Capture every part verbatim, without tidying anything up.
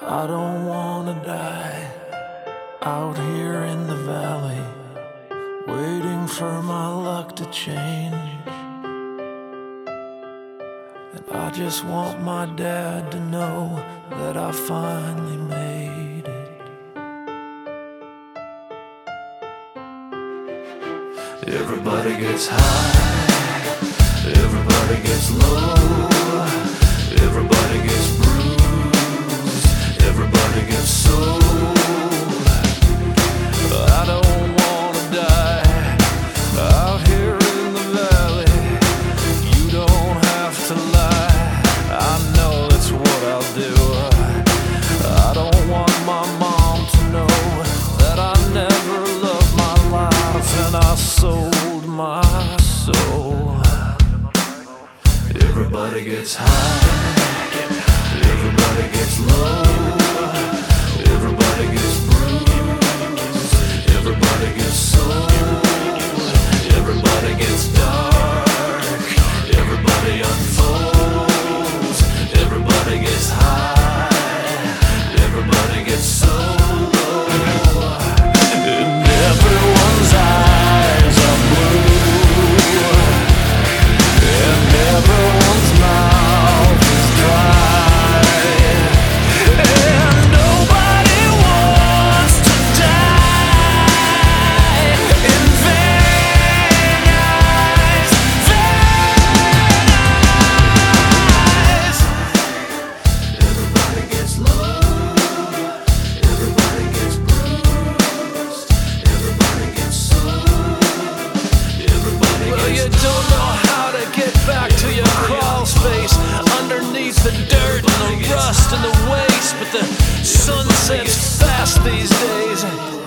I don't wanna die out here in the valley, waiting for my luck to change. And I just want my dad to know that I finally made it. Everybody gets high, everybody gets low, everybody gets bruised, everybody gets sold. I don't wanna die out here in the valley. You don't have to lie, I know that's what I'll do. I don't want my mom to know that I never loved my life and I sold my soul. Everybody gets high, everybody gets low, everybody gets bruised, everybody gets sold, everybody gets dark, everybody unfolds, everybody gets high, everybody gets so low, and everyone's eyes are blue, and everyone's mouth is dry, and nobody wants to die in vain eyes, vain eyes. Everybody gets low, everybody gets bruised, everybody gets sold, everybody well, gets you don't know how to get back to your crawl space underneath the dirt and the rust and the waste, but the sun sets fast these days.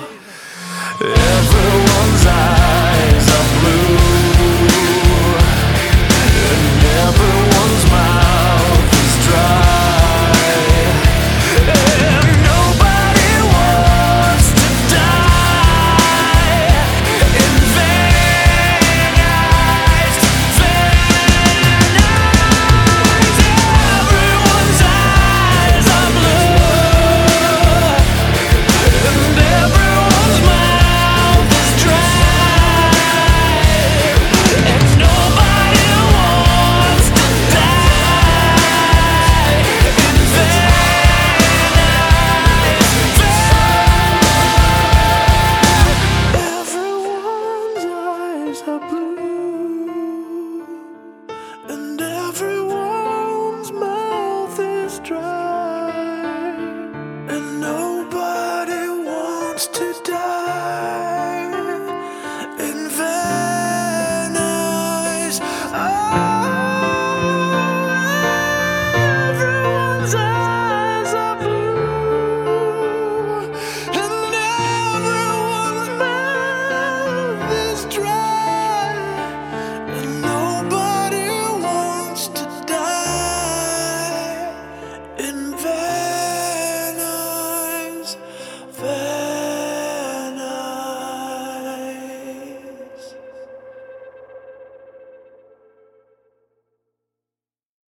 Everyone's eyes are blue, and everyone's mouth is dry, and nobody wants to die in vain eyes, vain eyes. Everyone's eyes are blue, and everyone's mouth is dry, and nobody wants to die in vain eyes, everyone's eyes are blue, and everyone's mouth is dry, and nobody wants to die.